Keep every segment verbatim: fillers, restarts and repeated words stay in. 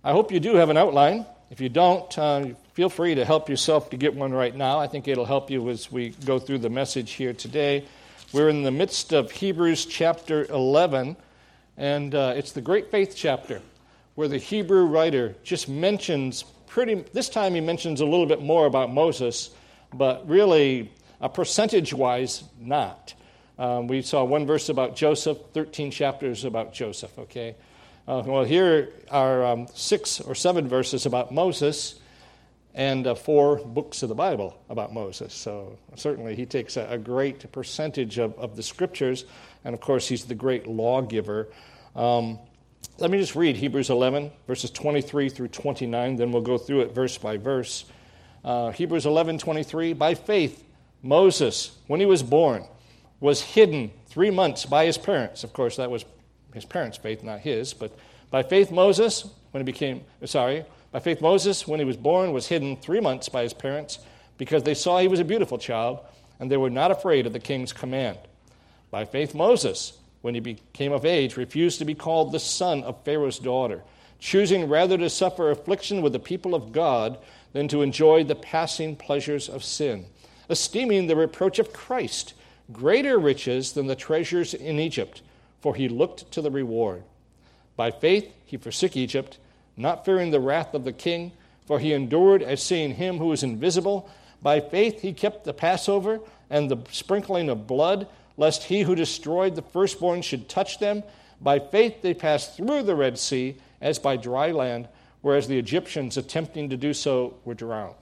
I hope you do have an outline. If you don't, uh, feel free to help yourself to get one right now. I think it'll help you as we go through the message here today. We're in the midst of Hebrews chapter eleven, and uh, it's the great faith chapter, where the Hebrew writer just mentions pretty, this time he mentions a little bit more about Moses, but really, uh, percentage-wise, not. Um, we saw one verse about Joseph, thirteen chapters about Joseph, okay? Uh, well, here are um, six or seven verses about Moses and uh, four books of the Bible about Moses. So certainly he takes a, a great percentage of, of the scriptures, and of course he's the great lawgiver. Um, let me just read Hebrews eleven, verses twenty-three through twenty-nine, then we'll go through it verse by verse. Uh, Hebrews eleven twenty-three, by faith, Moses, when he was born, was hidden three months by his parents. Of course, that was his parents' faith, not his. But by faith, Moses, when he became, sorry, by faith, Moses, when he was born, was hidden three months by his parents because they saw he was a beautiful child, and they were not afraid of the king's command. By faith, Moses, when he became of age, refused to be called the son of Pharaoh's daughter, choosing rather to suffer affliction with the people of God than to enjoy the passing pleasures of sin, esteeming the reproach of Christ greater riches than the treasures in Egypt, for he looked to the reward. By faith he forsook Egypt, not fearing the wrath of the king, for he endured as seeing him who is invisible. By faith he kept the Passover and the sprinkling of blood, lest he who destroyed the firstborn should touch them. By faith they passed through the Red Sea as by dry land, whereas the Egyptians attempting to do so were drowned.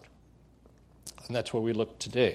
And that's where we look today.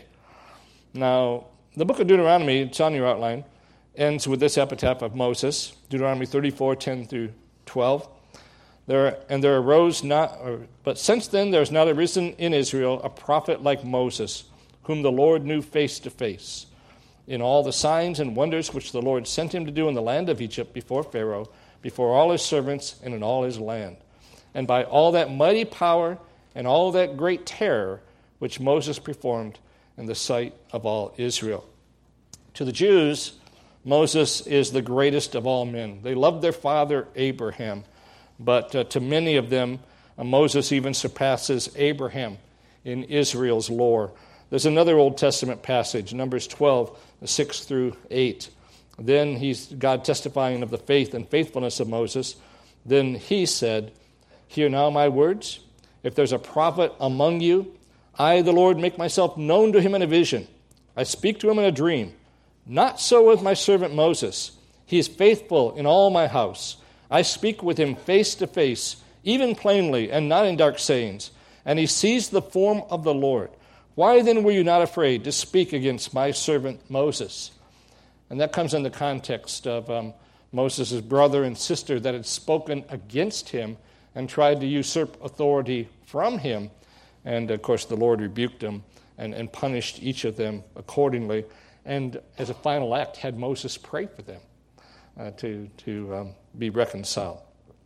Now, the book of Deuteronomy, it's on your outline, ends with this epitaph of Moses, Deuteronomy thirty-four, ten through twelve. There and there arose not, or, but since then there has not arisen in Israel a prophet like Moses, whom the Lord knew face to face, in all the signs and wonders which the Lord sent him to do in the land of Egypt before Pharaoh, before all his servants, and in all his land, and by all that mighty power and all that great terror which Moses performed in the sight of all Israel. To the Jews, Moses is the greatest of all men. They loved their father Abraham, but uh, to many of them, uh, Moses even surpasses Abraham in Israel's lore. There's another Old Testament passage, Numbers twelve, six through eight. Then he's God testifying of the faith and faithfulness of Moses. Then he said, hear now my words. If there's a prophet among you, I, the Lord, make myself known to him in a vision. I speak to him in a dream. Not so with my servant Moses. He is faithful in all my house. I speak with him face to face, even plainly, and not in dark sayings. And he sees the form of the Lord. Why then were you not afraid to speak against my servant Moses? And that comes in the context of um, Moses' brother and sister that had spoken against him and tried to usurp authority from him. And, of course, the Lord rebuked them and, and punished each of them accordingly. And as a final act, had Moses pray for them uh, to, to um, be reconciled.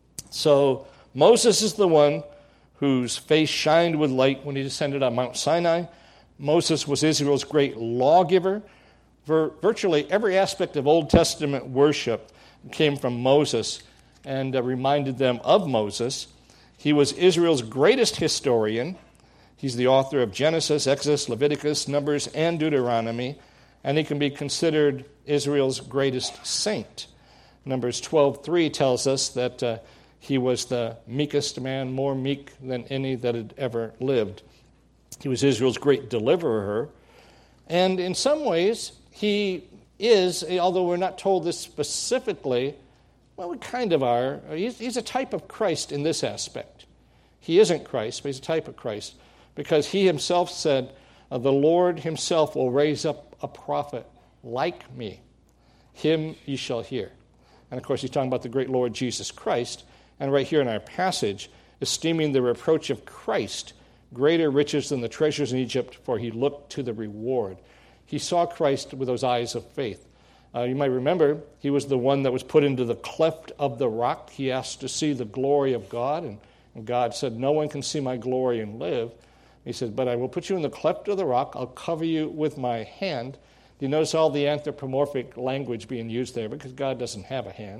So Moses is the one whose face shined with light when he descended on Mount Sinai. Moses was Israel's great lawgiver. For virtually every aspect of Old Testament worship came from Moses and uh, reminded them of Moses. He was Israel's greatest historian. He's the author of Genesis, Exodus, Leviticus, Numbers, and Deuteronomy. And he can be considered Israel's greatest saint. Numbers twelve three tells us that uh, he was the meekest man, more meek than any that had ever lived. He was Israel's great deliverer. And in some ways, he is, although we're not told this specifically, well, we kind of are. He's, he's a type of Christ in this aspect. He isn't Christ, but he's a type of Christ, because he himself said, uh, the Lord himself will raise up a prophet like me. Him ye shall hear. And of course, he's talking about the great Lord Jesus Christ. And right here in our passage, esteeming the reproach of Christ greater riches than the treasures in Egypt, for he looked to the reward. He saw Christ with those eyes of faith. Uh, you might remember, he was the one that was put into the cleft of the rock. He asked to see the glory of God, and, and God said, no one can see my glory and live. He said, but I will put you in the cleft of the rock. I'll cover you with my hand. Do you notice all the anthropomorphic language being used there? Because God doesn't have a hand.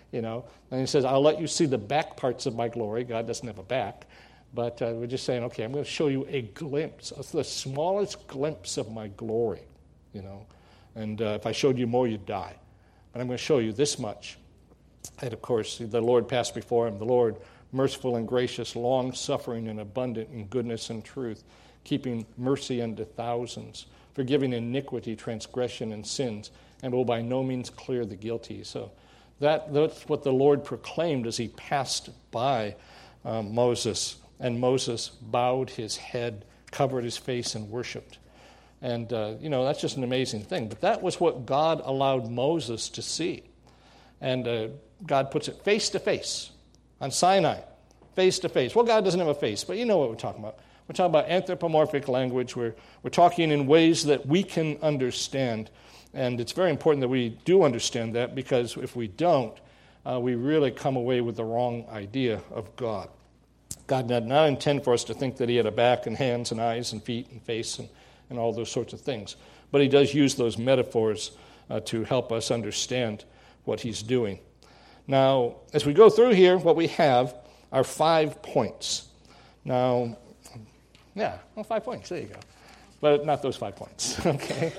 you know. And he says, I'll let you see the back parts of my glory. God doesn't have a back. But uh, we're just saying, okay, I'm going to show you a glimpse, the smallest glimpse of my glory, you know. And uh, if I showed you more, you'd die. But I'm going to show you this much. And, of course, the Lord passed before him, the Lord merciful and gracious, long-suffering and abundant in goodness and truth, keeping mercy unto thousands, forgiving iniquity, transgression, and sins, and will by no means clear the guilty. So that, that's what the Lord proclaimed as he passed by um, Moses. And Moses bowed his head, covered his face, and worshipped. And, uh, you know, that's just an amazing thing. But that was what God allowed Moses to see. And uh, God puts it face to face on Sinai, face to face. Well, God doesn't have a face, but you know what we're talking about. We're talking about anthropomorphic language. We're, we're talking in ways that we can understand. And it's very important that we do understand that, because if we don't, uh, we really come away with the wrong idea of God. God did not intend for us to think that he had a back and hands and eyes and feet and face and, and all those sorts of things. But he does use those metaphors uh, to help us understand what he's doing. Now, as we go through here, what we have are five points. Now, yeah, well, five points, there you go. But not those five points, okay?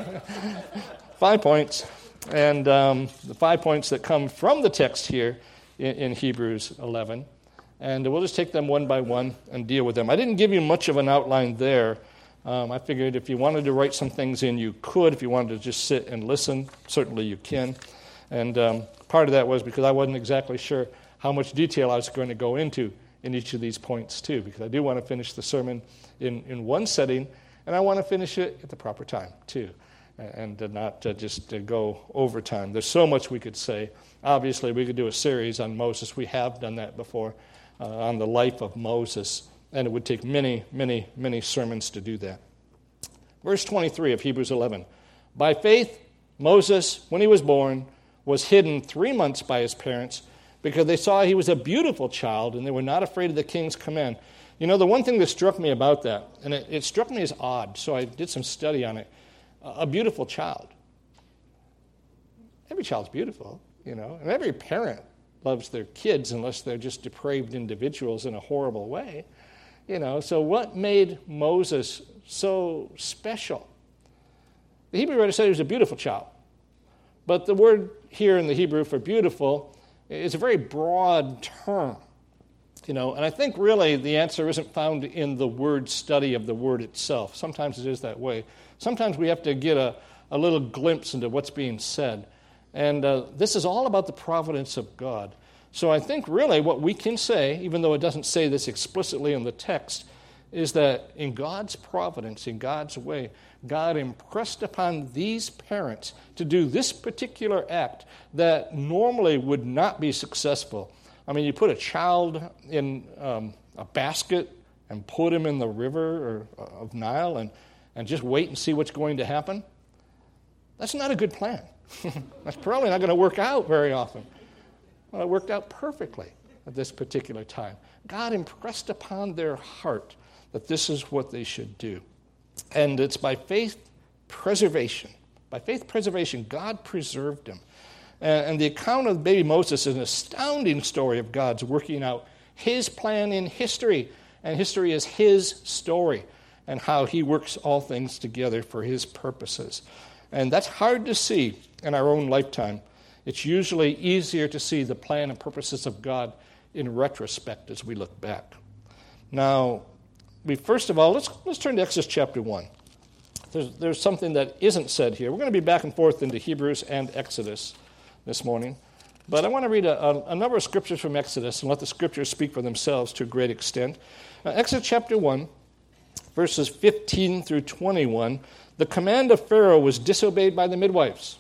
Five points, and um, the five points that come from the text here in, in Hebrews eleven. And we'll just take them one by one and deal with them. I didn't give you much of an outline there. Um, I figured if you wanted to write some things in, you could. If you wanted to just sit and listen, certainly you can. And um, part of that was because I wasn't exactly sure how much detail I was going to go into in each of these points, too, because I do want to finish the sermon in, in one setting, and I want to finish it at the proper time, too, and uh, not uh, just uh, go over time. There's so much we could say. Obviously, we could do a series on Moses. We have done that before. Uh, on the life of Moses, and it would take many, many, many sermons to do that. Verse twenty-three of Hebrews eleven. By faith, Moses, when he was born, was hidden three months by his parents because they saw he was a beautiful child and they were not afraid of the king's command. You know, the one thing that struck me about that, and it, it struck me as odd, so I did some study on it, a beautiful child. Every child's beautiful, you know, and every parent loves their kids unless they're just depraved individuals in a horrible way. You know, so what made Moses so special? The Hebrew writer said he was a beautiful child. But the word here in the Hebrew for beautiful is a very broad term. You know, and I think really the answer isn't found in the word study of the word itself. Sometimes it is that way. Sometimes we have to get a, a little glimpse into what's being said. And uh, this is all about the providence of God. So I think really what we can say, even though it doesn't say this explicitly in the text, is that in God's providence, in God's way, God impressed upon these parents to do this particular act that normally would not be successful. I mean, you put a child in um, a basket and put him in the river or, of Nile and, and just wait and see what's going to happen. That's not a good plan. That's probably not going to work out very often. Well, it worked out perfectly at this particular time. God impressed upon their heart that this is what they should do. And it's by faith preservation. By faith preservation, God preserved him. And the account of baby Moses is an astounding story of God's working out his plan in history. And history is his story and how he works all things together for his purposes. And that's hard to see in our own lifetime. It's usually easier to see the plan and purposes of God in retrospect as we look back. Now, we first of all, let's let's turn to Exodus chapter one. There's, there's something that isn't said here. We're going to be back and forth into Hebrews and Exodus this morning. But I want to read a, a, a number of scriptures from Exodus and let the scriptures speak for themselves to a great extent. Uh, Exodus chapter one, verses fifteen through twenty-one. The command of Pharaoh was disobeyed by the midwives.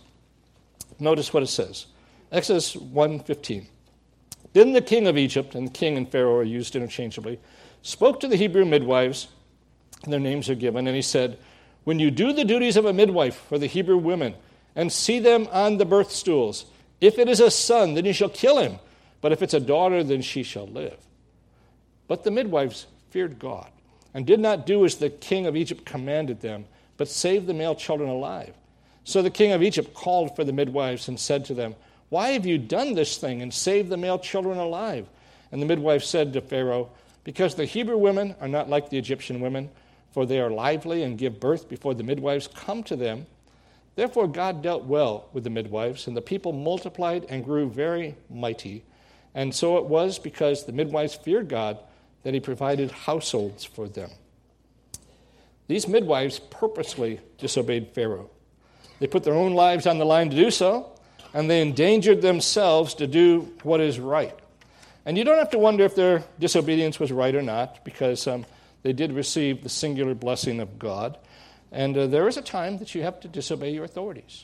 Notice what it says. Exodus one fifteen. Then the king of Egypt, and king and Pharaoh are used interchangeably, spoke to the Hebrew midwives, and their names are given, and he said, when you do the duties of a midwife for the Hebrew women, and see them on the birth stools, if it is a son, then you shall kill him, but if it's a daughter, then she shall live. But the midwives feared God, and did not do as the king of Egypt commanded them, but saved the male children alive. So the king of Egypt called for the midwives and said to them, Why have you done this thing and saved the male children alive?" And the midwife said to Pharaoh, "Because the Hebrew women are not like the Egyptian women, for they are lively and give birth before the midwives come to them. Therefore God dealt well with the midwives, and the people multiplied and grew very mighty. And so it was because the midwives feared God that he provided households for them." These midwives purposely disobeyed Pharaoh. They put their own lives on the line to do so, and they endangered themselves to do what is right. And you don't have to wonder if their disobedience was right or not, because um, they did receive the singular blessing of God. And uh, there is a time that you have to disobey your authorities.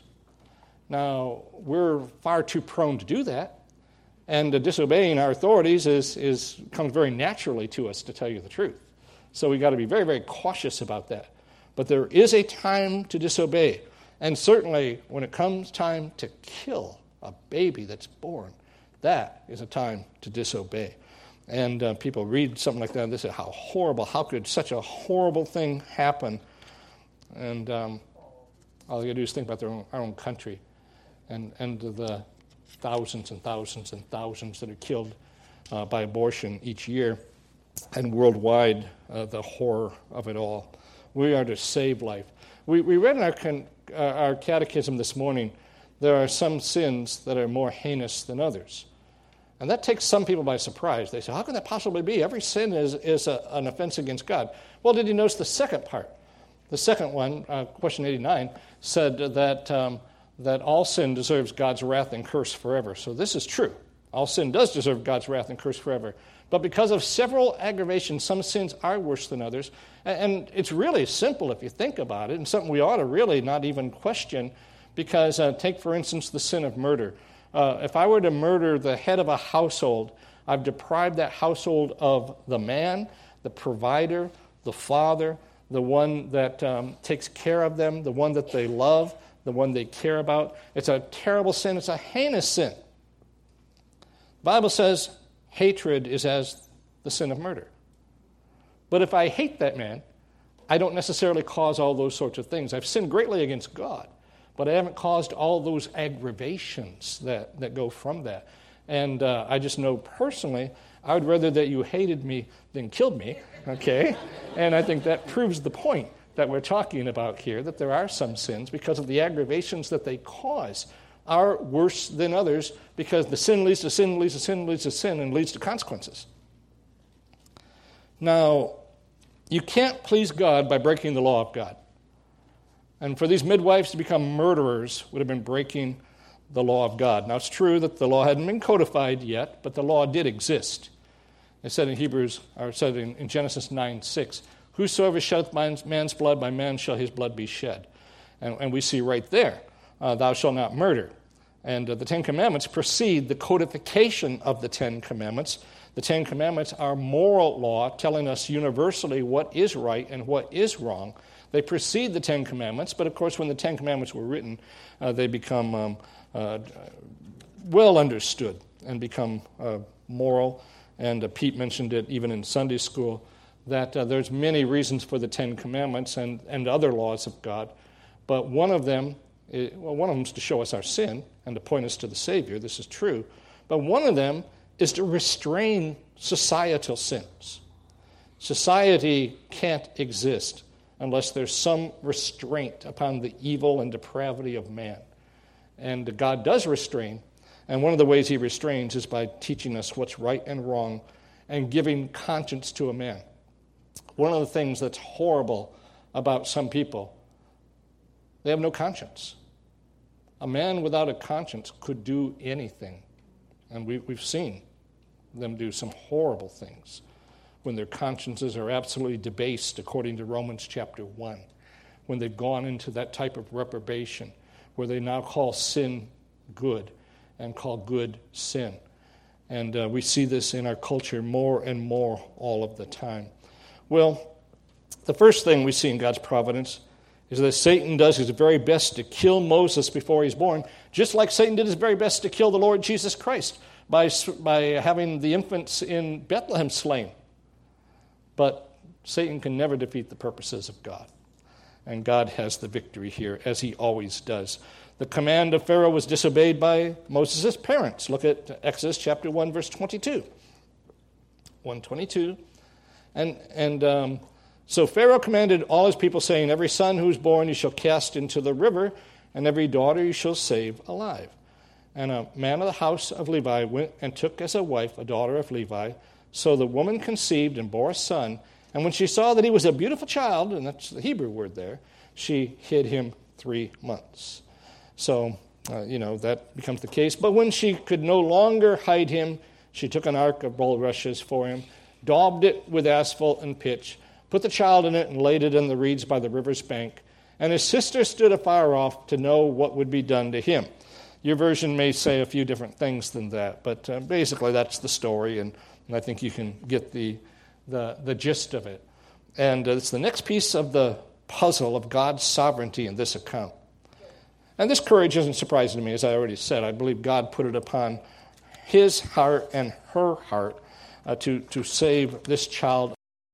Now, we're far too prone to do that, and uh, disobeying our authorities is, is comes very naturally to us, to tell you the truth. So we've got to be very, very cautious about that. But there is a time to disobey. And certainly when it comes time to kill a baby that's born, that is a time to disobey. And uh, people read something like that and they say, how horrible, how could such a horrible thing happen? And um, all you got to do is think about their own, our own country and, and the thousands and thousands and thousands that are killed uh, by abortion each year. And worldwide, uh, the horror of it all. We are to save life. We, we read in our, con, uh, our catechism this morning, there are some sins that are more heinous than others. And that takes some people by surprise. They say, how can that possibly be? Every sin is, is a, an offense against God. Well, did you notice the second part? The second one, uh, question eighty-nine, said that, um, that all sin deserves God's wrath and curse forever. So this is true. All sin does deserve God's wrath and curse forever. But because of several aggravations, some sins are worse than others. And it's really simple if you think about it, and something we ought to really not even question, because uh, take, for instance, the sin of murder. Uh, if I were to murder the head of a household, I've deprived that household of the man, the provider, the father, the one that um, takes care of them, the one that they love, the one they care about. It's a terrible sin. It's a heinous sin. The Bible says hatred is as the sin of murder. But if I hate that man, I don't necessarily cause all those sorts of things. I've sinned greatly against God, but I haven't caused all those aggravations that, that go from that. And uh, I just know personally, I would rather that you hated me than killed me, okay? And I think that proves the point that we're talking about here, that there are some sins, because of the aggravations that they cause, are worse than others, because the sin leads to sin, leads to sin, leads to sin, and leads to consequences. Now, you can't please God by breaking the law of God. And for these midwives to become murderers would have been breaking the law of God. Now, it's true that the law hadn't been codified yet, but the law did exist. It said in Hebrews, or it said in, in Genesis nine six, "Whosoever sheddeth man's, man's blood, by man shall his blood be shed." And, and we see right there, uh, "Thou shalt not murder." And uh, the Ten Commandments precede the codification of the Ten Commandments. The Ten Commandments are moral law, telling us universally what is right and what is wrong. They precede the Ten Commandments, but of course when the Ten Commandments were written, uh, they become um, uh, well understood and become uh, moral. And uh, Pete mentioned it even in Sunday school, that uh, there's many reasons for the Ten Commandments and, and other laws of God, but one of them, is, well, one of them is to show us our sin and to point us to the Savior. This is true. But one of them is to restrain societal sins. Society can't exist unless there's some restraint upon the evil and depravity of man. And God does restrain, and one of the ways he restrains is by teaching us what's right and wrong and giving conscience to a man. One of the things that's horrible about some people, they have no conscience. A man without a conscience could do anything, and we, we've seen them do some horrible things when their consciences are absolutely debased, according to Romans chapter one, when they've gone into that type of reprobation, where they now call sin good and call good sin. And uh, we see this in our culture more and more all of the time. Well, the first thing we see in God's providence is that Satan does his very best to kill Moses before he's born, just like Satan did his very best to kill the Lord Jesus Christ by, by having the infants in Bethlehem slain. But Satan can never defeat the purposes of God. And God has the victory here, as he always does. The command of Pharaoh was disobeyed by Moses' parents. Look at Exodus chapter one, verse twenty-two. one twenty-two. And, and um, so Pharaoh commanded all his people, saying, every son who is born you shall cast into the river, and every daughter you shall save alive. And a man of the house of Levi went and took as a wife a daughter of Levi. So the woman conceived and bore a son. And when she saw that he was a beautiful child, and that's the Hebrew word there, she hid him three months. So, uh, you know, that becomes the case. But when she could no longer hide him, she took an ark of bulrushes for him, daubed it with asphalt and pitch, put the child in it and laid it in the reeds by the river's bank. And his sister stood afar off to know what would be done to him. Your version may say a few different things than that, but uh, basically that's the story, and, and I think you can get the, the, the gist of it. And uh, it's the next piece of the puzzle of God's sovereignty in this account. And this courage isn't surprising to me, as I already said. I believe God put it upon his heart and her heart uh, to, to save this child.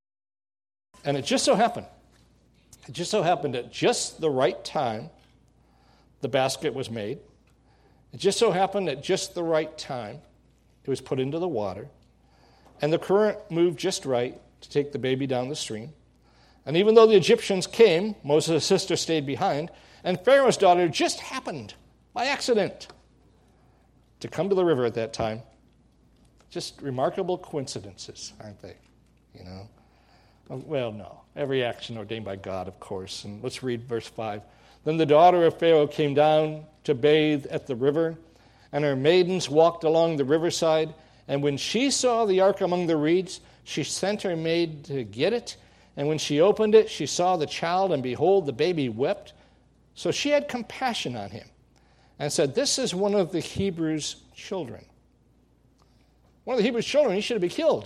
And it just so happened, it just so happened at just the right time, the basket was made. It just so happened at just the right time, it was put into the water, and the current moved just right to take the baby down the stream. And even though the Egyptians came, Moses' sister stayed behind, and Pharaoh's daughter just happened, by accident, to come to the river at that time. Just remarkable coincidences, aren't they? You know? Well, no. Every action ordained by God, of course. And let's read verse five. Then the daughter of Pharaoh came down to bathe at the river, and her maidens walked along the riverside. And when she saw the ark among the reeds, she sent her maid to get it. And when she opened it, she saw the child, and behold, the baby wept. So she had compassion on him and said, this is one of the Hebrews' children. One of the Hebrews' children, he should have been killed.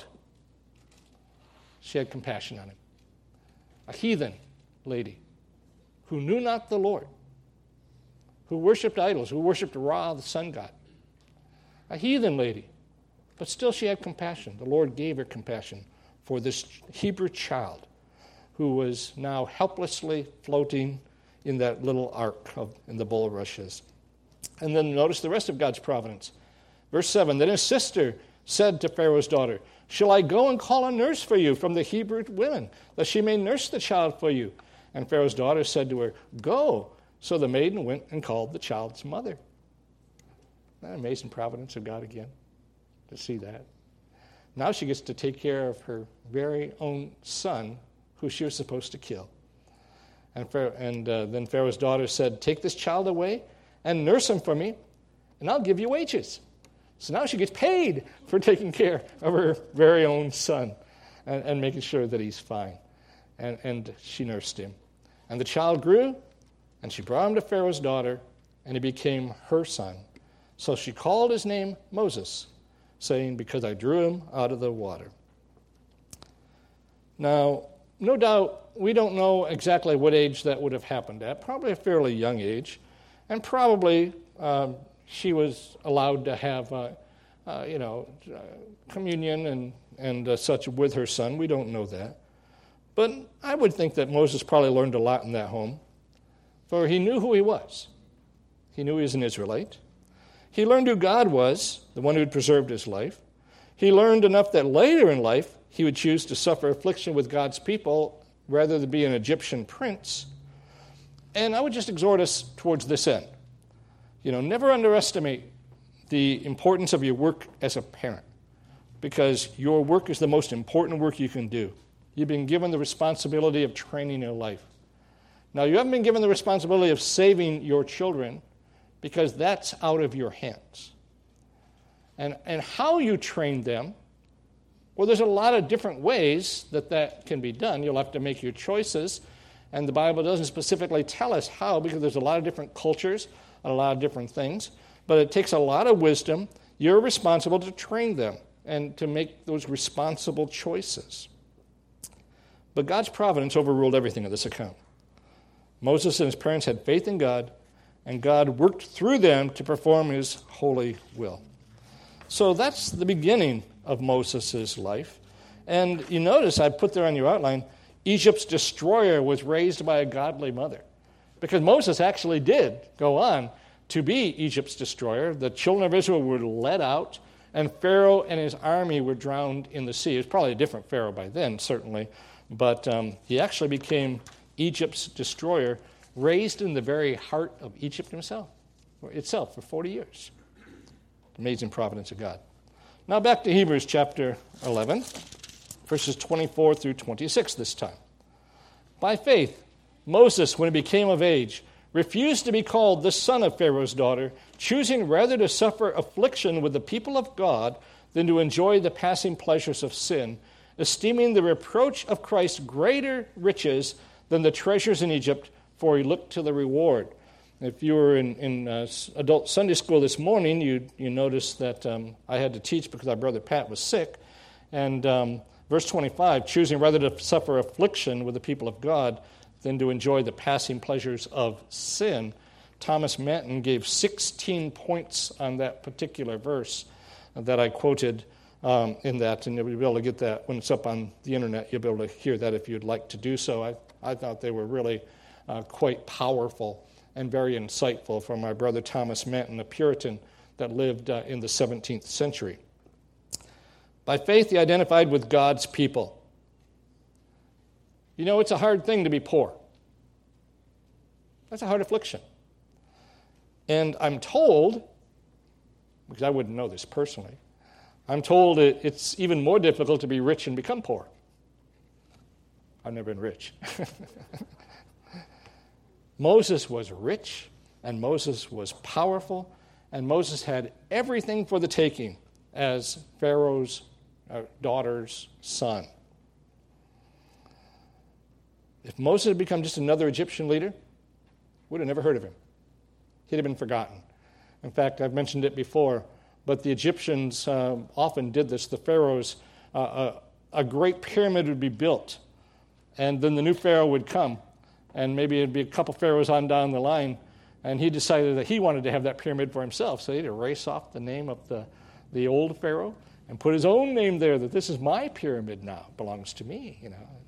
She had compassion on him. A heathen lady who knew not the Lord, who worshipped idols, who worshipped Ra, the sun god. A heathen lady. But still she had compassion. The Lord gave her compassion for this Hebrew child who was now helplessly floating in that little ark of, in the bulrushes. And then notice the rest of God's providence. Verse seven, then his sister said to Pharaoh's daughter, shall I go and call a nurse for you from the Hebrew women, that she may nurse the child for you? And Pharaoh's daughter said to her, go. So the maiden went and called the child's mother. Isn't that amazing providence of God again, to see that? Now she gets to take care of her very own son, who she was supposed to kill. And, Pharaoh, and uh, then Pharaoh's daughter said, take this child away and nurse him for me, and I'll give you wages. So now she gets paid for taking care of her very own son and, and making sure that he's fine. And, and she nursed him. And the child grew, and she brought him to Pharaoh's daughter, and he became her son. So she called his name Moses, saying, because I drew him out of the water. Now, no doubt, we don't know exactly what age that would have happened at. Probably a fairly young age. And probably um, she was allowed to have, uh, uh, you know, uh, communion and, and uh, such with her son. We don't know that. But I would think that Moses probably learned a lot in that home, for he knew who he was. He knew he was an Israelite. He learned who God was, the one who had preserved his life. He learned enough that later in life he would choose to suffer affliction with God's people rather than be an Egyptian prince. And I would just exhort us towards this end. You know, never underestimate the importance of your work as a parent, because your work is the most important work you can do. You've been given the responsibility of training your life. Now, you haven't been given the responsibility of saving your children, because that's out of your hands. And, and how you train them, well, there's a lot of different ways that that can be done. You'll have to make your choices, and the Bible doesn't specifically tell us how, because there's a lot of different cultures and a lot of different things. But it takes a lot of wisdom. You're responsible to train them and to make those responsible choices. But God's providence overruled everything in this account. Moses and his parents had faith in God, and God worked through them to perform his holy will. So that's the beginning of Moses' life. And you notice I put there on your outline, Egypt's destroyer was raised by a godly mother. Because Moses actually did go on to be Egypt's destroyer. The children of Israel were led out, and Pharaoh and his army were drowned in the sea. It was probably a different Pharaoh by then, certainly, but um, he actually became Egypt's destroyer, raised in the very heart of Egypt himself, or itself for forty years. Amazing providence of God. Now back to Hebrews chapter eleven, verses twenty-four through twenty-six this time. By faith, Moses, when he became of age, refused to be called the son of Pharaoh's daughter, choosing rather to suffer affliction with the people of God than to enjoy the passing pleasures of sin, esteeming the reproach of Christ greater riches than the treasures in Egypt, for he looked to the reward. If you were in, in uh, adult Sunday school this morning, you you noticed that um, I had to teach because our brother Pat was sick. And um, verse twenty-five, choosing rather to suffer affliction with the people of God than to enjoy the passing pleasures of sin. Thomas Manton gave sixteen points on that particular verse that I quoted um, in that, and you'll be able to get that when it's up on the internet. You'll be able to hear that if you'd like to do so. I, I thought they were really uh, quite powerful and very insightful from my brother Thomas Manton, a Puritan that lived uh, in the seventeenth century. By faith, he identified with God's people. You know, it's a hard thing to be poor. That's a hard affliction. And I'm told, because I wouldn't know this personally, I'm told it, it's even more difficult to be rich and become poor. I've never been rich. Moses was rich, and Moses was powerful, and Moses had everything for the taking as Pharaoh's uh, daughter's son. If Moses had become just another Egyptian leader, we'd have never heard of him. He'd have been forgotten. In fact, I've mentioned it before, but the Egyptians uh, often did this. The pharaohs, uh, a, a great pyramid would be built, and then the new pharaoh would come, and maybe it'd be a couple pharaohs on down the line, and he decided that he wanted to have that pyramid for himself, so he'd erase off the name of the, the old pharaoh and put his own name there, that this is my pyramid now, it belongs to me, you know.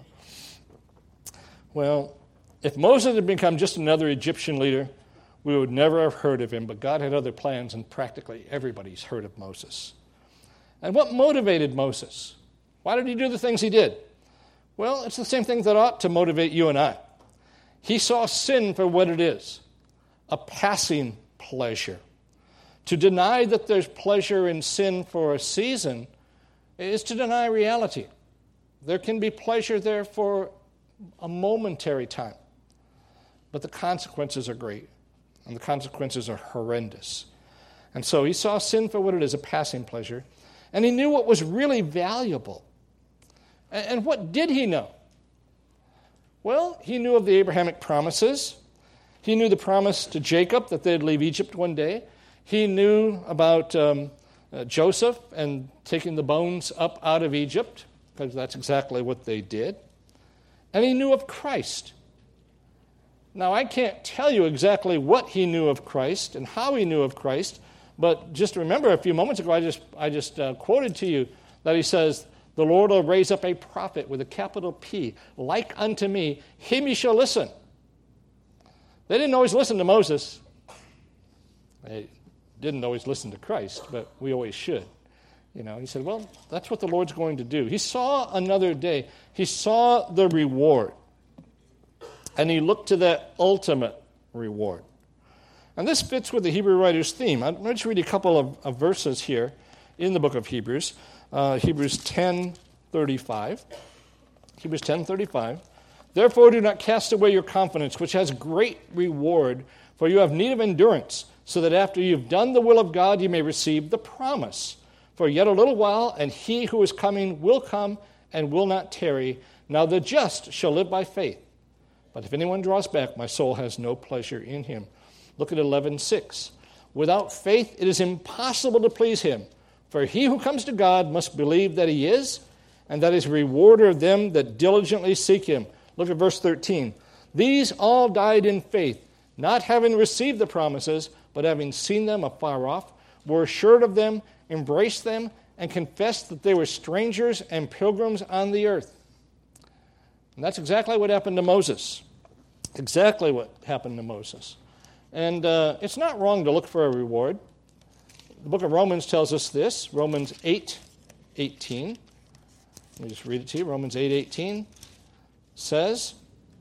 Well, if Moses had become just another Egyptian leader, we would never have heard of him, but God had other plans, and practically everybody's heard of Moses. And what motivated Moses? Why did he do the things he did? Well, it's the same thing that ought to motivate you and I. He saw sin for what it is, a passing pleasure. To deny that there's pleasure in sin for a season is to deny reality. There can be pleasure there for a momentary time, but the consequences are great, and the consequences are horrendous. And so he saw sin for what it is, a passing pleasure, and he knew what was really valuable. And what did he know? Well, he knew of the Abrahamic promises. He knew the promise to Jacob that they'd leave Egypt one day. He knew about um, uh, Joseph and taking the bones up out of Egypt, because that's exactly what they did. And he knew of Christ. Now, I can't tell you exactly what he knew of Christ and how he knew of Christ, but just remember a few moments ago I just, I just uh, quoted to you that he says, the Lord will raise up a prophet with a capital P, like unto me, him ye shall listen. They didn't always listen to Moses. They didn't always listen to Christ, but we always should. You know, he said, well, that's what the Lord's going to do. He saw another day. He saw the reward. And he looked to that ultimate reward. And this fits with the Hebrew writer's theme. I'm going to read a couple of, of verses here in the book of Hebrews. Uh, Hebrews ten thirty-five. Hebrews ten thirty-five. Therefore do not cast away your confidence, which has great reward, for you have need of endurance, so that after you've done the will of God, you may receive the promise. For yet a little while, and he who is coming will come and will not tarry. Now the just shall live by faith. But if anyone draws back, my soul has no pleasure in him. Look at eleven six. Without faith it is impossible to please him. For he who comes to God must believe that he is, and that he is a rewarder of them that diligently seek him. Look at verse thirteen. These all died in faith, not having received the promises, but having seen them afar off, were assured of them, embraced them, and confessed that they were strangers and pilgrims on the earth. And that's exactly what happened to Moses. Exactly what happened to Moses. And uh, it's not wrong to look for a reward. The book of Romans tells us this, Romans eight eighteen. Let me just read it to you. Romans eight eighteen says,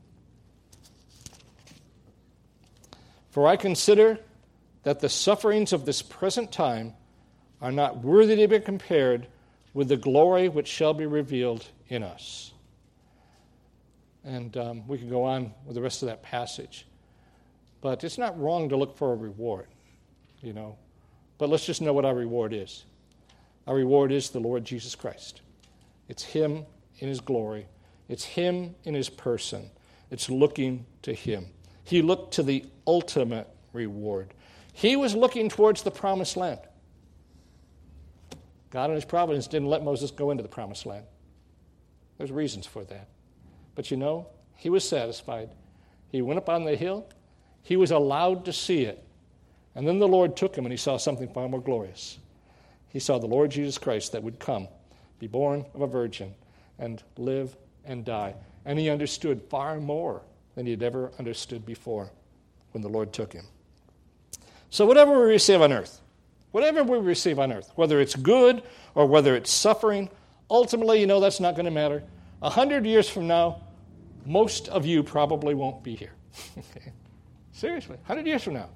"For I consider that the sufferings of this present time are not worthy to be compared with the glory which shall be revealed in us." And um, we can go on with the rest of that passage. But it's not wrong to look for a reward, you know. But let's just know what our reward is. Our reward is the Lord Jesus Christ. It's Him in His glory. It's Him in His person. It's looking to Him. He looked to the ultimate reward. He was looking towards the promised land. God in His providence didn't let Moses go into the promised land. There's reasons for that. But you know, he was satisfied. He went up on the hill. He was allowed to see it. And then the Lord took him and he saw something far more glorious. He saw the Lord Jesus Christ that would come, be born of a virgin, and live and die. And he understood far more than he had ever understood before when the Lord took him. So whatever we receive on earth, whatever we receive on earth, whether it's good or whether it's suffering, ultimately, you know, that's not going to matter. A hundred years from now, most of you probably won't be here. Okay? Seriously, a hundred years from now.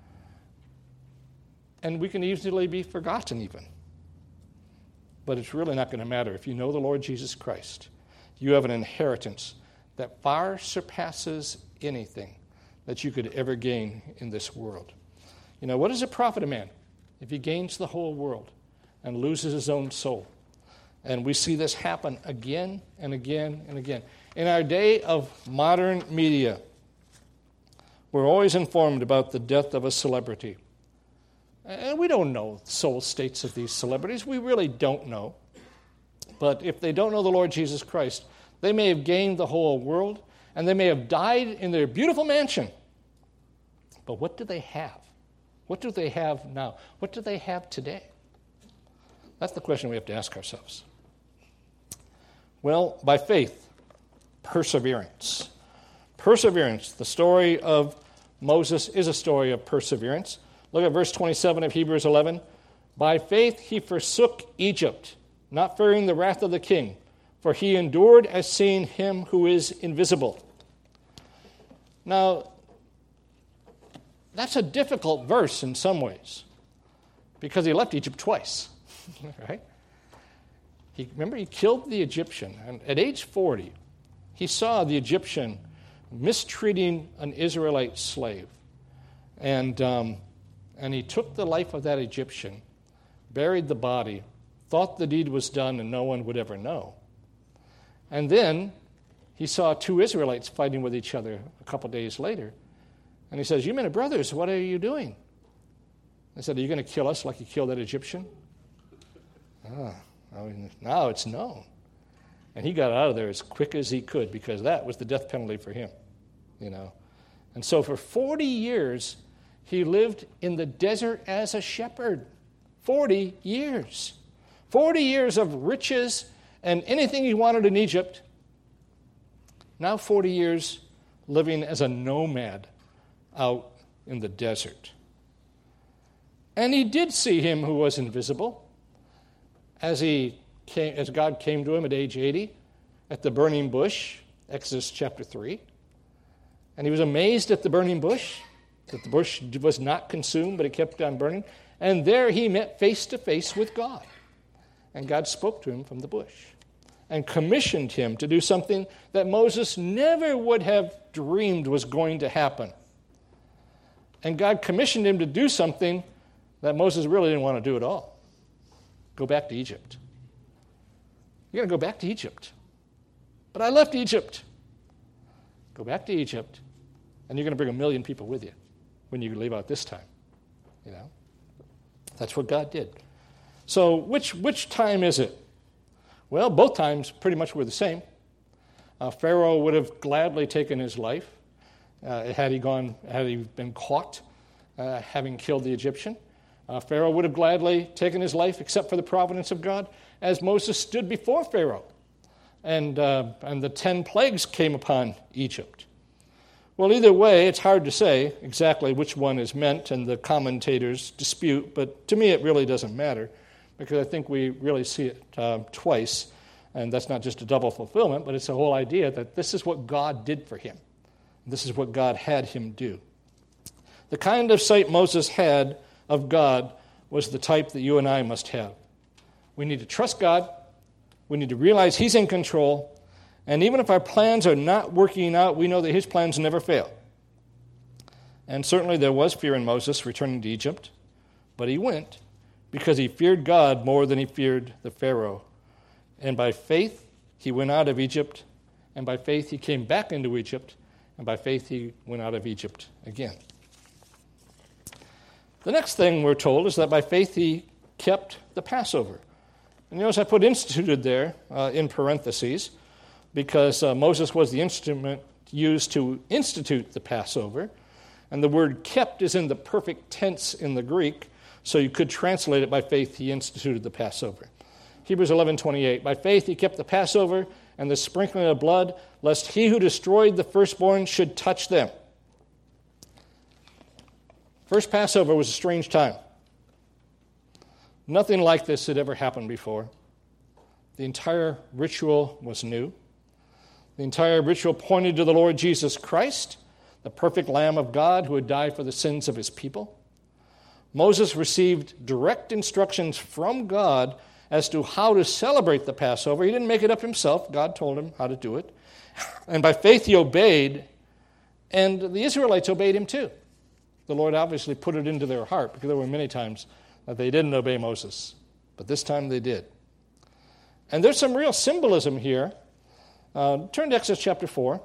And we can easily be forgotten even. But it's really not going to matter. If you know the Lord Jesus Christ, you have an inheritance that far surpasses anything that you could ever gain in this world. You know, what does it profit a man if he gains the whole world and loses his own soul? And we see this happen again and again and again. In our day of modern media, we're always informed about the death of a celebrity. And we don't know the soul states of these celebrities. We really don't know. But if they don't know the Lord Jesus Christ, they may have gained the whole world, and they may have died in their beautiful mansion. But what do they have? What do they have now? What do they have today? That's the question we have to ask ourselves. Well, by faith, perseverance. Perseverance. The story of Moses is a story of perseverance. Look at verse twenty-seven of Hebrews eleven. By faith he forsook Egypt, not fearing the wrath of the king, for he endured as seeing him who is invisible. Now, that's a difficult verse in some ways, because he left Egypt twice, right? He, remember, he killed the Egyptian, and at age forty, he saw the Egyptian mistreating an Israelite slave, and um, and he took the life of that Egyptian, buried the body, thought the deed was done and no one would ever know. And then he saw two Israelites fighting with each other a couple days later. And he says, "You men are brothers, what are you doing?" They said, "Are you going to kill us like you killed that Egyptian?" Ah, now it's known. And he got out of there as quick as he could, because that was the death penalty for him, you know. And so for forty years, he lived in the desert as a shepherd. forty years. forty years of riches and anything he wanted in Egypt. Now forty years living as a nomad out in the desert. And he did see him who was invisible as he came, as God came to him at age eighty at the burning bush, Exodus chapter three. And he was amazed at the burning bush, that the bush was not consumed, but it kept on burning. And there he met face to face with God. And God spoke to him from the bush and commissioned him to do something that Moses never would have dreamed was going to happen. And God commissioned him to do something that Moses really didn't want to do at all. Go back to Egypt. You're going to go back to Egypt. But I left Egypt. Go back to Egypt, and you're going to bring a million people with you when you leave out this time. You know? That's what God did. So which which time is it? Well, both times pretty much were the same. Uh, Pharaoh would have gladly taken his life uh, had he gone, had he been caught uh, having killed the Egyptian. Uh, Pharaoh would have gladly taken his life, except for the providence of God, as Moses stood before Pharaoh, and uh, and the ten plagues came upon Egypt. Well, either way, it's hard to say exactly which one is meant, and the commentators dispute, but to me it really doesn't matter, because I think we really see it uh, twice, and that's not just a double fulfillment, but it's the whole idea that this is what God did for him. This is what God had him do. The kind of sight Moses had of God was the type that you and I must have. We need to trust God. We need to realize he's in control. And even if our plans are not working out, we know that his plans never fail. And certainly there was fear in Moses returning to Egypt, but he went because he feared God more than he feared the Pharaoh. And by faith, he went out of Egypt, and by faith, he came back into Egypt, and by faith, he went out of Egypt again. The next thing we're told is that by faith, he kept the Passover. And you notice I put instituted there uh, in parentheses, because uh, Moses was the instrument used to institute the Passover. And the word kept is in the perfect tense in the Greek, so you could translate it by faith he instituted the Passover. Hebrews eleven twenty-eight, by faith he kept the Passover and the sprinkling of blood, lest he who destroyed the firstborn should touch them. First Passover was a strange time. Nothing like this had ever happened before. The entire ritual was new. The entire ritual pointed to the Lord Jesus Christ, the perfect Lamb of God who would die for the sins of his people. Moses received direct instructions from God as to how to celebrate the Passover. He didn't make it up himself. God told him how to do it. And by faith he obeyed, and the Israelites obeyed him too. The Lord obviously put it into their heart, because there were many times that they didn't obey Moses, but this time they did. And there's some real symbolism here. Uh, turn to Exodus chapter four.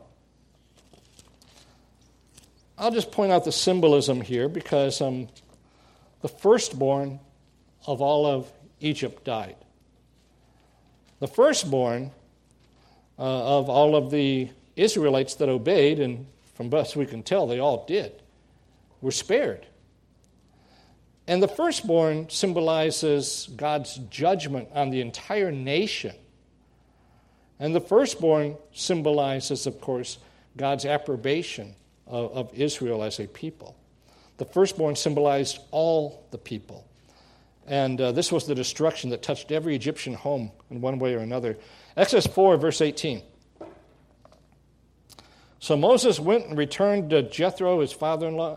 I'll just point out the symbolism here, because um, the firstborn of all of Egypt died. The firstborn uh, of all of the Israelites that obeyed, and from best we can tell they all did, were spared. And the firstborn symbolizes God's judgment on the entire nation. And the firstborn symbolizes, of course, God's approbation of, of Israel as a people. The firstborn symbolized all the people. And uh, this was the destruction that touched every Egyptian home in one way or another. Exodus four, verse eighteen. So Moses went and returned to Jethro, his father-in-law.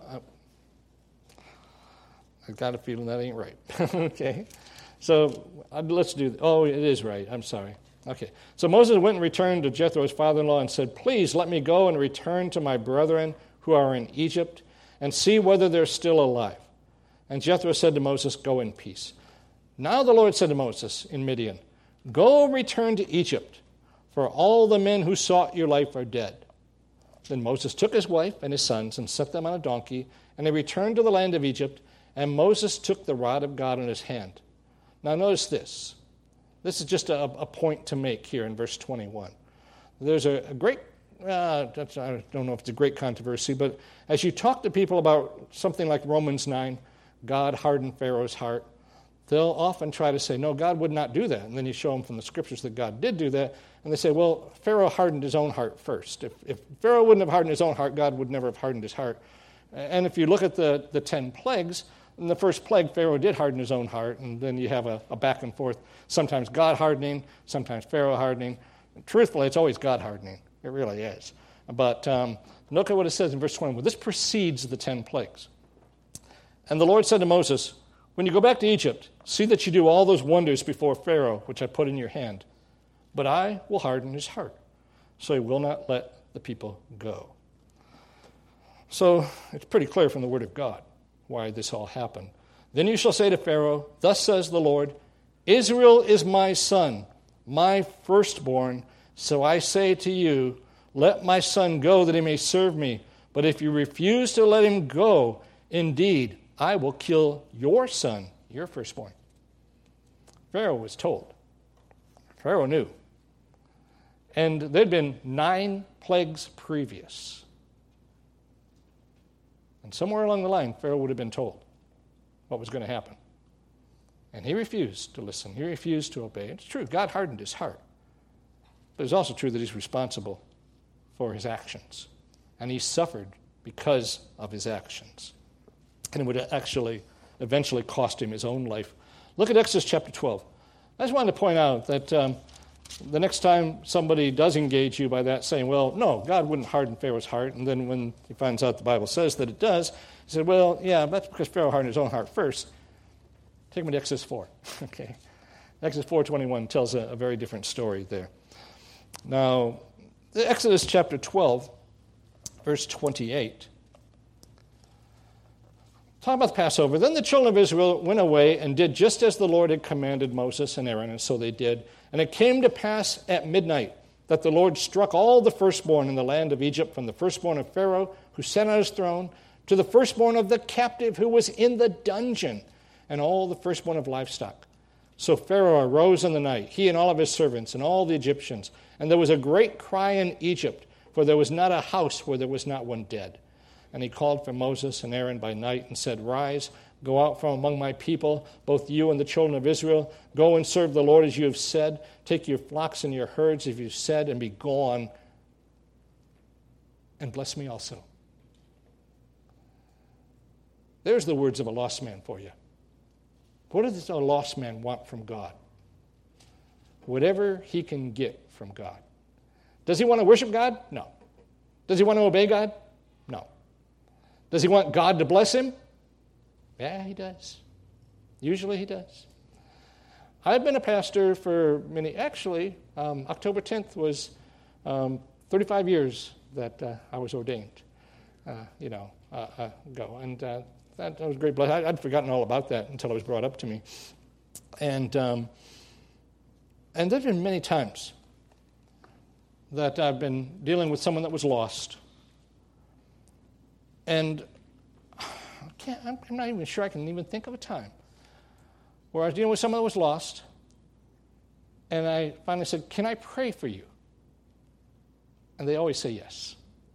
I've got a feeling that ain't right. Okay. So uh, let's do, oh, it is right. I'm sorry. Okay. So Moses went and returned to Jethro, his father-in-law, and said, please let me go and return to my brethren who are in Egypt and see whether they're still alive. And Jethro said to Moses, go in peace. Now the Lord said to Moses in Midian, go return to Egypt, for all the men who sought your life are dead. Then Moses took his wife and his sons and set them on a donkey, and they returned to the land of Egypt, and Moses took the rod of God in his hand. Now notice this. This is just a, a point to make here in verse twenty-one. There's a, a great, uh, that's, I don't know if it's a great controversy, but as you talk to people about something like Romans nine, God hardened Pharaoh's heart, they'll often try to say, no, God would not do that. And then you show them from the scriptures that God did do that, and they say, well, Pharaoh hardened his own heart first. If, if Pharaoh wouldn't have hardened his own heart, God would never have hardened his heart. And if you look at the, the ten plagues, in the first plague, Pharaoh did harden his own heart, and then you have a, a back and forth, sometimes God hardening, sometimes Pharaoh hardening. And truthfully, it's always God hardening. It really is. But um, look at what it says in verse twenty-one. This precedes the ten plagues. And the Lord said to Moses, when you go back to Egypt, see that you do all those wonders before Pharaoh, which I put in your hand. But I will harden his heart, so he will not let the people go. So it's pretty clear from the word of God why this all happened. Then you shall say to Pharaoh, thus says the Lord, Israel is my son, my firstborn. So I say to you, let my son go that he may serve me. But if you refuse to let him go, indeed, I will kill your son, your firstborn. Pharaoh was told. Pharaoh knew. And there'd been nine plagues previous. And somewhere along the line, Pharaoh would have been told what was going to happen. And he refused to listen. He refused to obey. It's true, God hardened his heart. But it's also true that he's responsible for his actions. and he suffered because of his actions. And it would actually eventually cost him his own life. Look at Exodus chapter twelve. I just wanted to point out that um, the next time somebody does engage you by that, saying, well, no, God wouldn't harden Pharaoh's heart, and then when he finds out the Bible says that it does, he said, well, yeah, that's because Pharaoh hardened his own heart first. Take me to Exodus four. Okay, Exodus four twenty-one tells a, a very different story there. Now, Exodus chapter twelve, verse twenty-eight. Talk about the Passover. Then the children of Israel went away and did just as the Lord had commanded Moses and Aaron, and so they did. And it came to pass at midnight that the Lord struck all the firstborn in the land of Egypt, from the firstborn of Pharaoh, who sat on his throne, to the firstborn of the captive who was in the dungeon, and all the firstborn of livestock. So Pharaoh arose in the night, he and all of his servants, and all the Egyptians. And there was a great cry in Egypt, for there was not a house where there was not one dead. And he called for Moses and Aaron by night and said, rise, go out from among my people, both you and the children of Israel. Go and serve the Lord as you have said. Take your flocks and your herds as you have said, and be gone. And bless me also. There's the words of a lost man for you. What does a lost man want from God? Whatever he can get from God. Does he want to worship God? No. Does he want to obey God? No. Does he want God to bless him? Yeah, he does. Usually he does. I've been a pastor for many, actually, um, October tenth was um, thirty-five years that uh, I was ordained, uh, you know, uh, uh, ago. And uh, that, that was a great blessing. I'd forgotten all about that until it was brought up to me. And, um, and there have been many times that I've been dealing with someone that was lost. And I can't, I'm not even sure I can even think of a time where I was dealing with someone that was lost, and I finally said, can I pray for you? And they always say yes.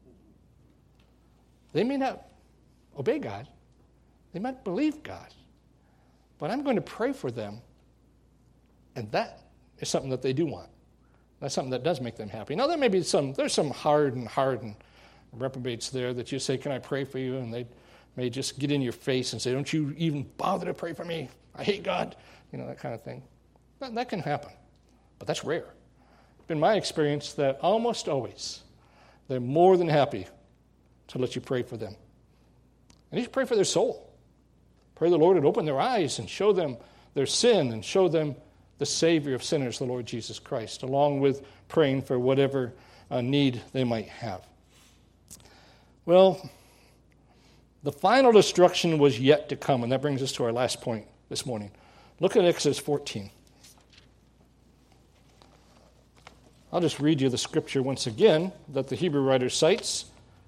They may not obey God. They might believe God. But I'm going to pray for them, and that is something that they do want. That's something that does make them happy. Now, there may be some, there's some hard and hardened reprobates there that you say, can I pray for you? And they may just get in your face and say, don't you even bother to pray for me. I hate God. You know, that kind of thing. That, that can happen. But that's rare. It's been my experience that almost always they're more than happy to let you pray for them. And you should pray for their soul. Pray the Lord would open their eyes and show them their sin and show them the Savior of sinners, the Lord Jesus Christ, along with praying for whatever uh, need they might have. Well, the final destruction was yet to come, and that brings us to our last point this morning. Look at Exodus fourteen. I'll just read you the scripture once again that the Hebrew writer cites.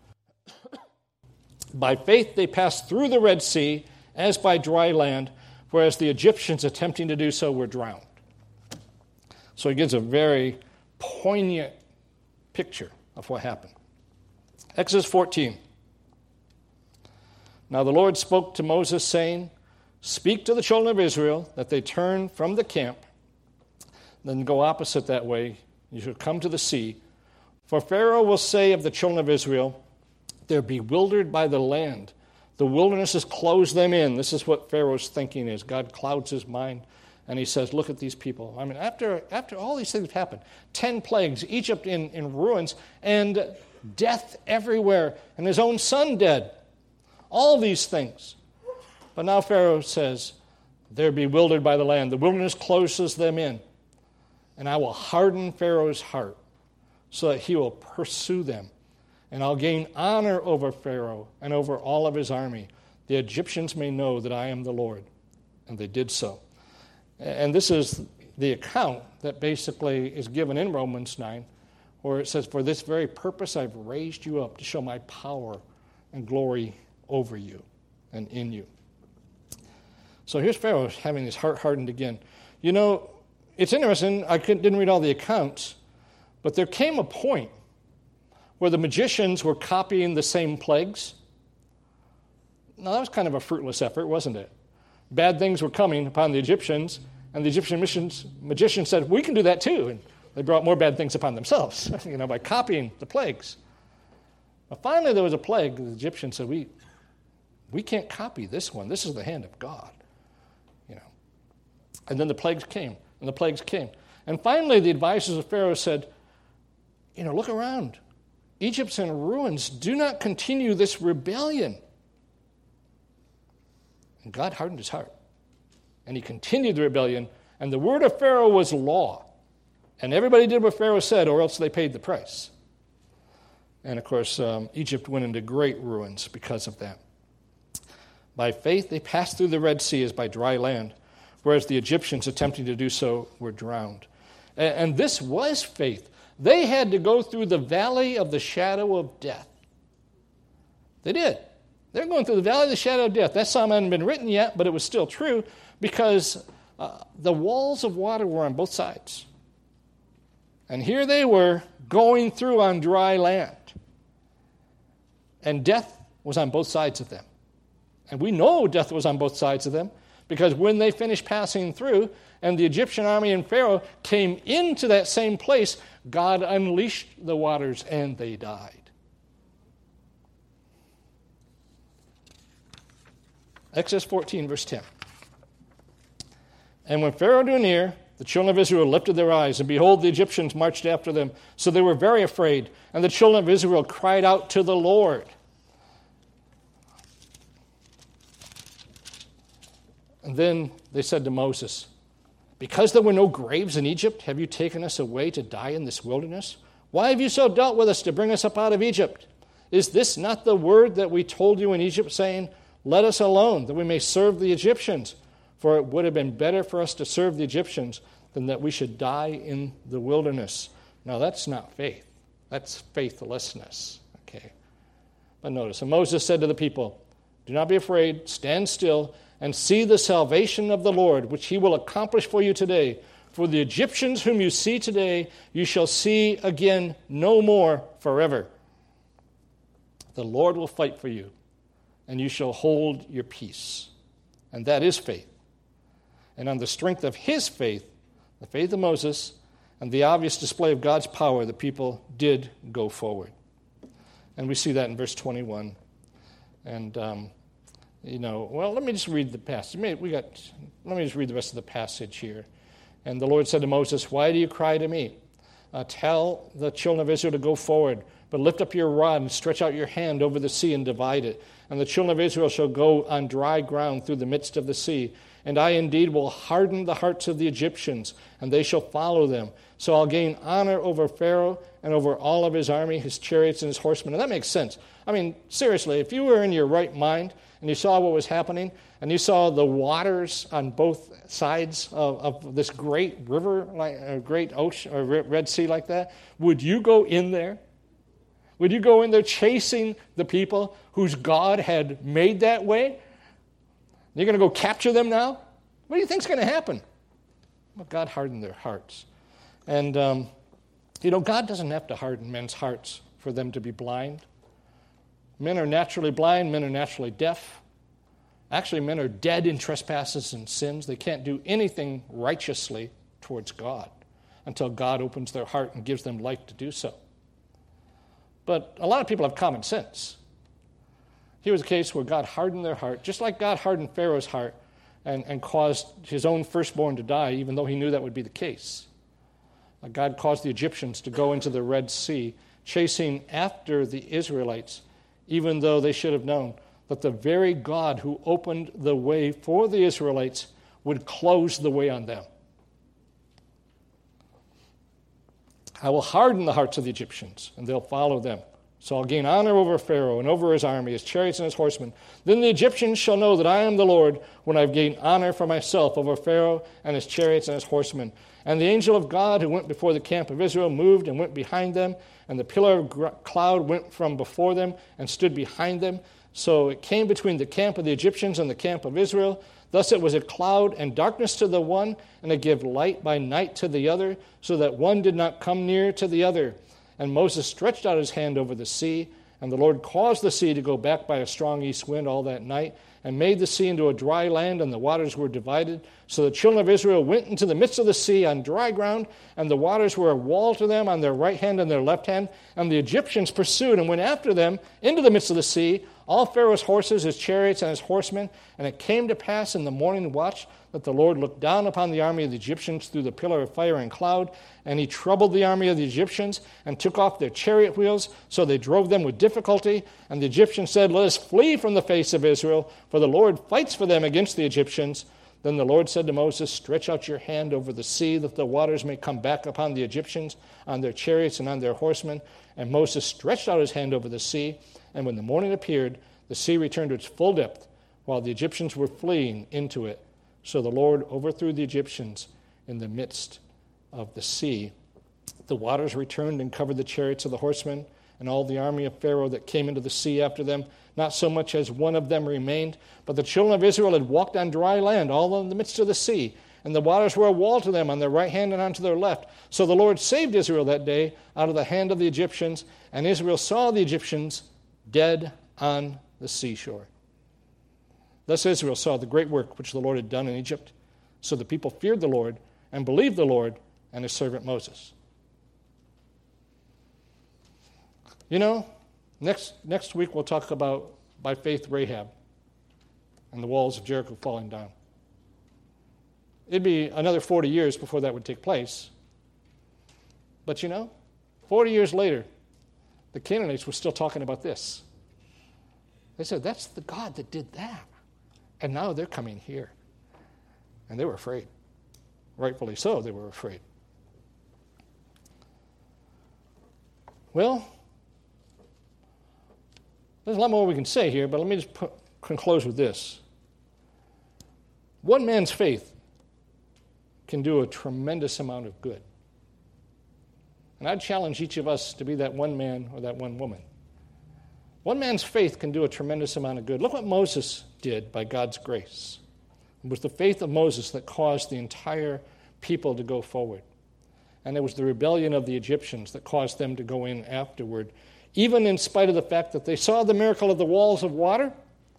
By faith they passed through the Red Sea as by dry land, whereas the Egyptians attempting to do so were drowned. So he gives a very poignant picture of what happened. Exodus fourteen. Now the Lord spoke to Moses, saying, speak to the children of Israel that they turn from the camp, then go opposite that way. You shall come to the sea. For Pharaoh will say of the children of Israel, they're bewildered by the land. The wilderness has closed them in. This is what Pharaoh's thinking is. God clouds his mind, and he says, look at these people. I mean, after after all these things have happened, ten plagues, Egypt in, in ruins, and death everywhere, and his own son dead. All these things. But now Pharaoh says, they're bewildered by the land. The wilderness closes them in. And I will harden Pharaoh's heart so that he will pursue them. And I'll gain honor over Pharaoh and over all of his army. The Egyptians may know that I am the Lord. And they did so. And this is the account that basically is given in Romans nine, where it says, for this very purpose I've raised you up to show my power and glory over you and in you. So here's Pharaoh having his heart hardened again. You know, it's interesting, I couldn't, didn't read all the accounts, but there came a point where the magicians were copying the same plagues. Now, that was kind of a fruitless effort, wasn't it? Bad things were coming upon the Egyptians, and the Egyptian missions, magicians said, we can do that too. And they brought more bad things upon themselves, you know, by copying the plagues. But finally, there was a plague. The Egyptians said, we, we can't copy this one. This is the hand of God. You know. And then the plagues came, and the plagues came. And finally, the advisors of Pharaoh said, you know, look around. Egypt's in ruins. Do not continue this rebellion. And God hardened his heart. And he continued the rebellion. And the word of Pharaoh was law. And everybody did what Pharaoh said, or else they paid the price. And, of course, um, Egypt went into great ruins because of that. By faith, they passed through the Red Sea as by dry land, whereas the Egyptians attempting to do so were drowned. And, and this was faith. They had to go through the valley of the shadow of death. They did. They're going through the valley of the shadow of death. That psalm hadn't been written yet, but it was still true because uh, the walls of water were on both sides. And here they were going through on dry land. And death was on both sides of them. And we know death was on both sides of them because when they finished passing through and the Egyptian army and Pharaoh came into that same place, God unleashed the waters and they died. Exodus fourteen, verse ten. And when Pharaoh drew near, the children of Israel lifted their eyes, and behold, the Egyptians marched after them. So they were very afraid, and the children of Israel cried out to the Lord. And then they said to Moses, because there were no graves in Egypt, have you taken us away to die in this wilderness? Why have you so dealt with us to bring us up out of Egypt? Is this not the word that we told you in Egypt, saying, let us alone, that we may serve the Egyptians? For it would have been better for us to serve the Egyptians than that we should die in the wilderness. Now, that's not faith. That's faithlessness. Okay. But notice, and Moses said to the people, do not be afraid, stand still, and see the salvation of the Lord, which he will accomplish for you today. For the Egyptians whom you see today, you shall see again no more forever. The Lord will fight for you, and you shall hold your peace. And that is faith. And on the strength of his faith, the faith of Moses, and the obvious display of God's power, the people did go forward. And we see that in verse twenty-one. And, um, you know, well, let me just read the passage. We got, let me just read the rest of the passage here. And the Lord said to Moses, why do you cry to me? Uh, tell the children of Israel to go forward, but lift up your rod and stretch out your hand over the sea and divide it. And the children of Israel shall go on dry ground through the midst of the sea. And I indeed will harden the hearts of the Egyptians, and they shall follow them. So I'll gain honor over Pharaoh and over all of his army, his chariots and his horsemen. And that makes sense. I mean, seriously, if you were in your right mind and you saw what was happening, and you saw the waters on both sides of, of this great river, like a great ocean or Red Sea like that, would you go in there? Would you go in there chasing the people whose God had made that way? You're going to go capture them now? What do you think's going to happen? Well, God hardened their hearts. And, um, you know, God doesn't have to harden men's hearts for them to be blind. Men are naturally blind. Men are naturally deaf. Actually, men are dead in trespasses and sins. They can't do anything righteously towards God until God opens their heart and gives them life to do so. But a lot of people have common sense. Here was a case where God hardened their heart, just like God hardened Pharaoh's heart and, and caused his own firstborn to die, even though he knew that would be the case. God caused the Egyptians to go into the Red Sea, chasing after the Israelites, even though they should have known that the very God who opened the way for the Israelites would close the way on them. I will harden the hearts of the Egyptians, and they'll follow them. So I'll gain honor over Pharaoh and over his army, his chariots and his horsemen. Then the Egyptians shall know that I am the Lord when I've gained honor for myself over Pharaoh and his chariots and his horsemen. And the angel of God who went before the camp of Israel moved and went behind them, and the pillar of cloud went from before them and stood behind them. So it came between the camp of the Egyptians and the camp of Israel. Thus it was a cloud and darkness to the one, and it gave light by night to the other, so that one did not come near to the other. And Moses stretched out his hand over the sea, And the Lord caused the sea to go back by a strong east wind all that night, and made the sea into a dry land, and the waters were divided. So the children of Israel went into the midst of the sea on dry ground, and the waters were a wall to them on their right hand and their left hand. And the Egyptians pursued and went after them into the midst of the sea, all Pharaoh's horses, his chariots, and his horsemen. And it came to pass in the morning watch that the Lord looked down upon the army of the Egyptians through the pillar of fire and cloud, and he troubled the army of the Egyptians and took off their chariot wheels, so they drove them with difficulty. And the Egyptians said, "Let us flee from the face of Israel, for the Lord fights for them against the Egyptians." Then the Lord said to Moses, "Stretch out your hand over the sea, that the waters may come back upon the Egyptians, on their chariots and on their horsemen." And Moses stretched out his hand over the sea, and when the morning appeared, the sea returned to its full depth, while the Egyptians were fleeing into it. So the Lord overthrew the Egyptians in the midst of the sea. The waters returned and covered the chariots of the horsemen and all the army of Pharaoh that came into the sea after them. Not so much as one of them remained, but the children of Israel had walked on dry land, all in the midst of the sea, and the waters were a wall to them on their right hand and on to their left. So the Lord saved Israel that day out of the hand of the Egyptians, and Israel saw the Egyptians dead on the seashore. Thus Israel saw the great work which the Lord had done in Egypt. So the people feared the Lord and believed the Lord and his servant Moses. You know, next next week we'll talk about, by faith, Rahab and the walls of Jericho falling down. It'd be another forty years before that would take place. But you know, forty years later, the Canaanites were still talking about this. They said, "That's the God that did that." And now they're coming here. And they were afraid. Rightfully so, they were afraid. Well, there's a lot more we can say here, but let me just put, close with this. One man's faith can do a tremendous amount of good. And I'd challenge each of us to be that one man or that one woman. One man's faith can do a tremendous amount of good. Look what Moses did by God's grace. It was the faith of Moses that caused the entire people to go forward. And it was the rebellion of the Egyptians that caused them to go in afterward, even in spite of the fact that they saw the miracle of the walls of water.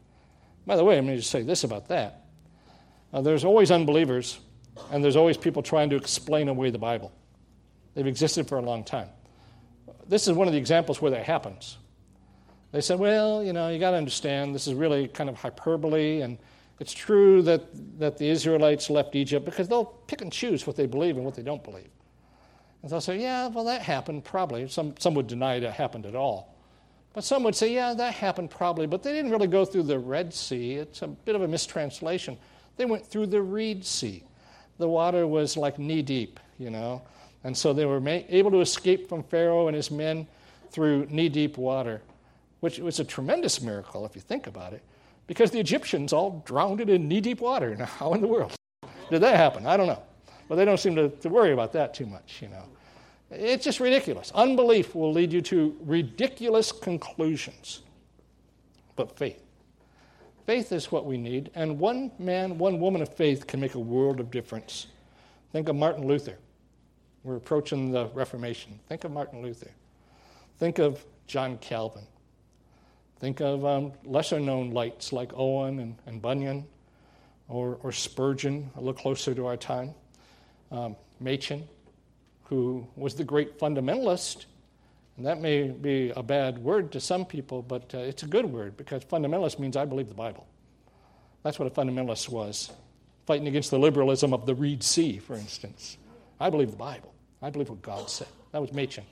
By the way, I'm going to just say this about that. Uh, there's always unbelievers, and there's always people trying to explain away the Bible. They've existed for a long time. This is one of the examples where that happens. They said, well, you know, you got to understand, this is really kind of hyperbole, and it's true that, that the Israelites left Egypt, because they'll pick and choose what they believe and what they don't believe. And they'll say, yeah, well, that happened probably. Some, some would deny that happened at all. But some would say, yeah, that happened probably, but they didn't really go through the Red Sea. It's a bit of a mistranslation. They went through the Reed Sea. The water was like knee-deep, you know, and so they were ma- able to escape from Pharaoh and his men through knee-deep water, which was a tremendous miracle if you think about it, because the Egyptians all drowned it in knee-deep water. Now, how in the world did that happen? I don't know. But they don't seem to, to worry about that too much, you know. It's just ridiculous. Unbelief will lead you to ridiculous conclusions. But faith. Faith is what we need, and one man, one woman of faith can make a world of difference. Think of Martin Luther. We're approaching the Reformation. Think of Martin Luther. Think of John Calvin. Think of um, lesser-known lights like Owen and, and Bunyan, or, or Spurgeon, a little closer to our time. Um, Machen, who was the great fundamentalist, and that may be a bad word to some people, but uh, it's a good word, because fundamentalist means I believe the Bible. That's what a fundamentalist was, fighting against the liberalism of the Reed Sea, for instance. I believe the Bible. I believe what God said. That was Machen.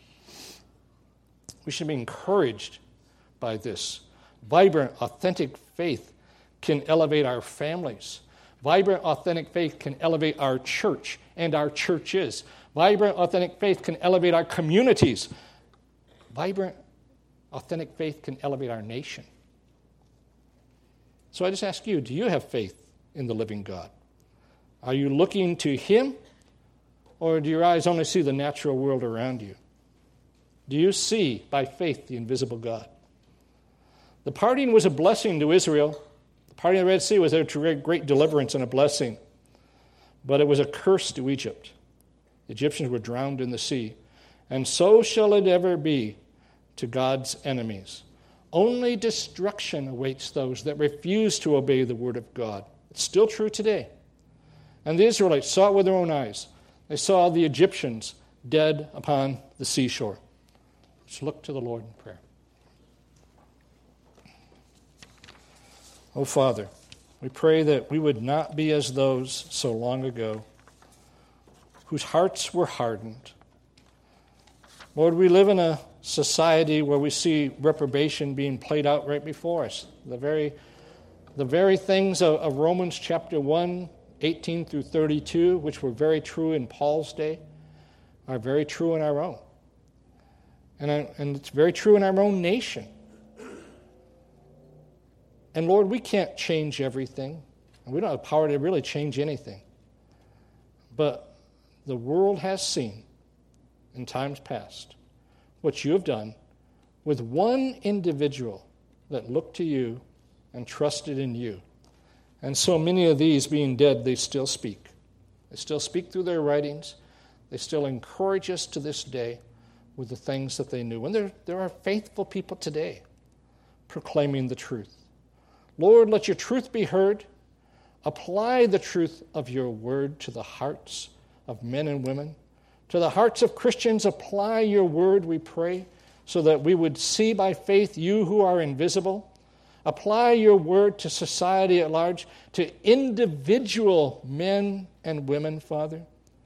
We should be encouraged by this. Vibrant, authentic faith can elevate our families. Vibrant, authentic faith can elevate our church and our churches. Vibrant, authentic faith can elevate our communities. Vibrant, authentic faith can elevate our nation. So I just ask you, do you have faith in the living God? Are you looking to Him, or do your eyes only see the natural world around you? Do you see, by faith, the invisible God? The parting was a blessing to Israel. The parting of the Red Sea was a great deliverance and a blessing. But it was a curse to Egypt. The Egyptians were drowned in the sea. And so shall it ever be to God's enemies. Only destruction awaits those that refuse to obey the word of God. It's still true today. And the Israelites saw it with their own eyes. They saw the Egyptians dead upon the seashore. Let's look to the Lord in prayer. Oh, Father, we pray that we would not be as those so long ago whose hearts were hardened. Lord, we live in a society where we see reprobation being played out right before us. The very, the very things of, of Romans chapter one, eighteen through thirty-two, which were very true in Paul's day, are very true in our own. And, I, and it's very true in our own nation. And Lord, we can't change everything. And we don't have power to really change anything. But the world has seen in times past what you have done with one individual that looked to you and trusted in you. And so many of these being dead, they still speak. They still speak through their writings. They still encourage us to this day with the things that they knew. And there, there are faithful people today proclaiming the truth. Lord, let your truth be heard. Apply the truth of your word to the hearts of men and women. To the hearts of Christians, apply your word, we pray, so that we would see by faith you who are invisible. Apply your word to society at large, to individual men and women, Father,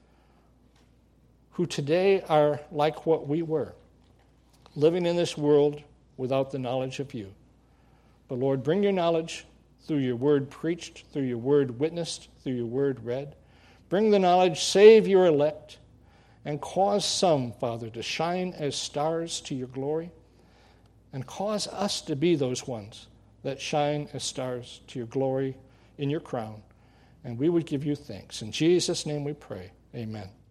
who today are like what we were, living in this world without the knowledge of you. But Lord, bring your knowledge through your word preached, through your word witnessed, through your word read. Bring the knowledge, save your elect, and cause some, Father, to shine as stars to your glory, and cause us to be those ones that shine as stars to your glory in your crown. And we would give you thanks. In Jesus' name we pray. Amen.